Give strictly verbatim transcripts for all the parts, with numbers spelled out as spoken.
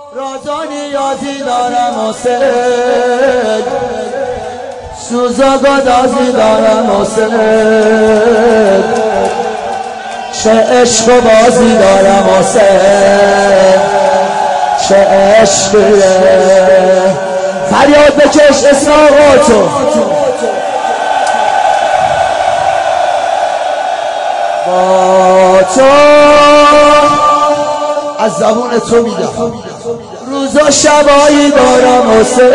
رازا نیازی دارم حسین، سوزا گدازی دارم حسین، چه عشق و بازی دارم حسین، چه عشقیه. فریاد بکش اسماقاتو با تو از زبون تو میدم، روزا شبایی دارم حسین،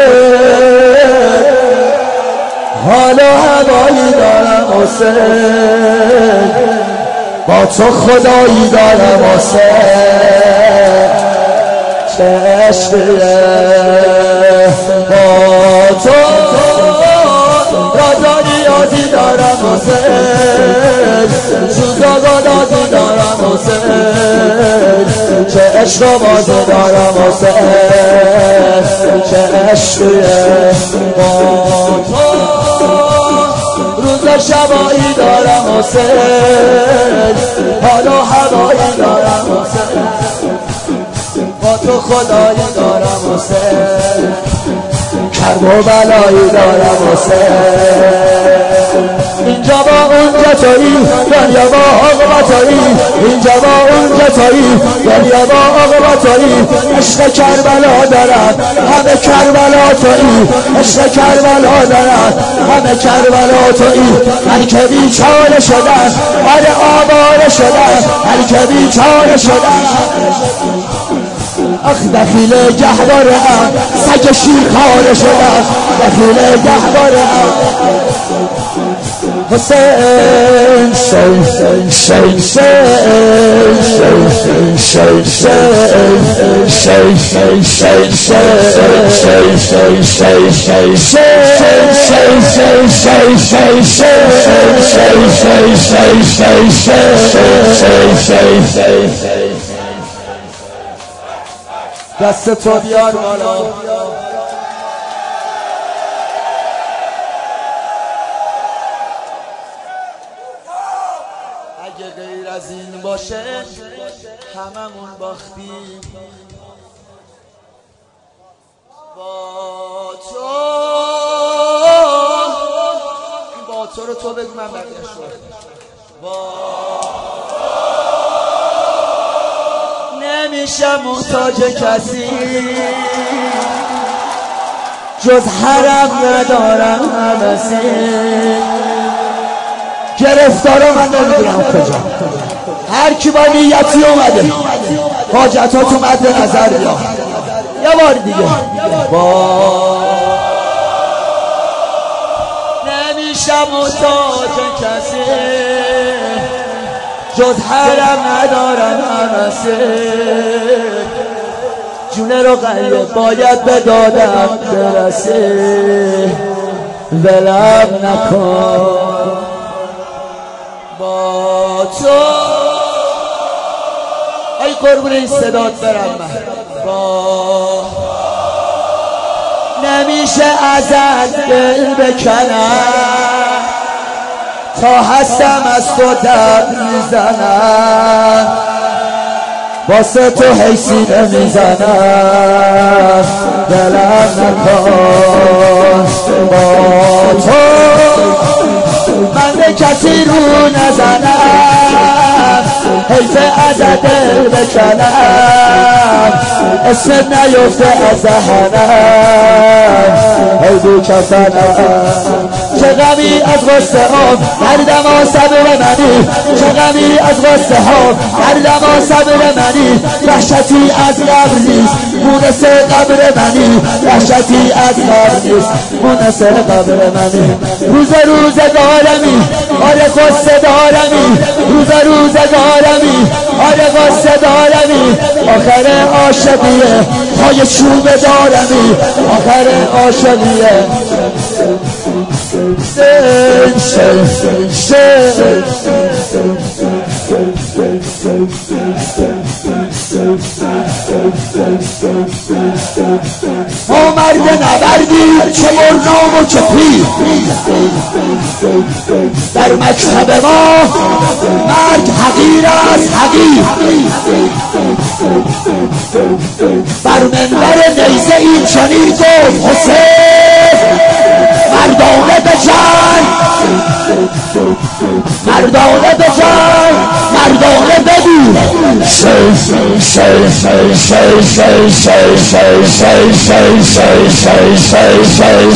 حالا هوایی دارم حسین، با تو خدایی دارم حسین، چه عشقیه. با تو رازا نیازی دارم حسین، سوزا گدازی دارم حسین، چه عشق و بازی دارم حسین، چه عشقیه. با تو روز شبایی دارم حسین، حالا هوایی دارم حسین، با تو خدایی دارم حسین، کرب و بلایی دارم حسین. اینجا با اونجا تویی، دنیا با عاقبت تویی، اینجا با اونجا تویی، دنیا با عاقبت تویی. عشق کربلا دارد همه کربلا تویی، عشق کربلا دارد همه کربلا تویی. هر که بیچاره شدن آره آواره شدن، هر که بیچاره شدن اخ دخیل گهواره ام، سگ شیرخواره شدم دخیل گهواره ام. حسین شین شین شین شین شین شین شین شین شین شین. دست تو بیار بالا. اگه غیر از این باشه هممون باختیم. با تو این با تو رو تو بگو من بقیه‌اش رو. با نمیشم محتاج کسی، جز حرم ندارم همسی. گرفتارا من نمیدونم کجا، هر کی با نیتی اومده حاجتات اومد به نظر بیا. یه بار دیگه با نمیشم محتاج کسی، جز حرم ندارم همسه. جونه رو غیب باید به دادم برسه، ولم نکن. با تو ای قربون این صدات برم من. با نمیشه ازت دل بکنم، تا هستم از تو دب میزنم، واسه تو حیثی نمیزنم، دلم نکن. با تو من به کسی رو نزنم، حیث ازت دل بکنم، اسمت نیفته از دهنم، ای بی کفنم. چه غمی از غصه ها هر دما صبر منی، چه غمی از غصه ها هر دما صبر منی. وحشتی از قبر نیست مونس قبر منی، وحشتی از قبر نیست مونس قبر منی. روز روزگارمی آره غصه دارمی، روز روزگارمی آره غصه دارمی. آخر عاشقیه پای چوب دارمی، آخر عاشقیه. شین شین شین شین ما مرد نبردیم چه مرنام و چه پیر در مکتب ما مرد حقیر است حقیر بر منبر نیزه این چنین گفت حسین مردانه به جنگ مردانه به جنگ مردانه بگو شی شی شی شی شی شی شی شی شی شی شی شی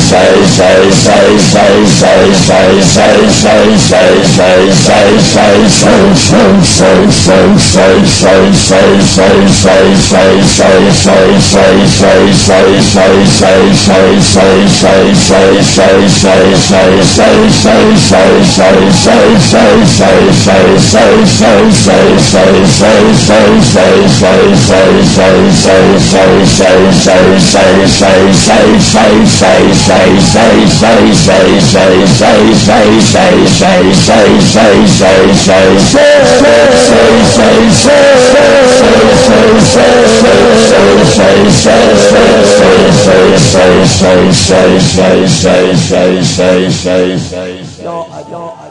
Ya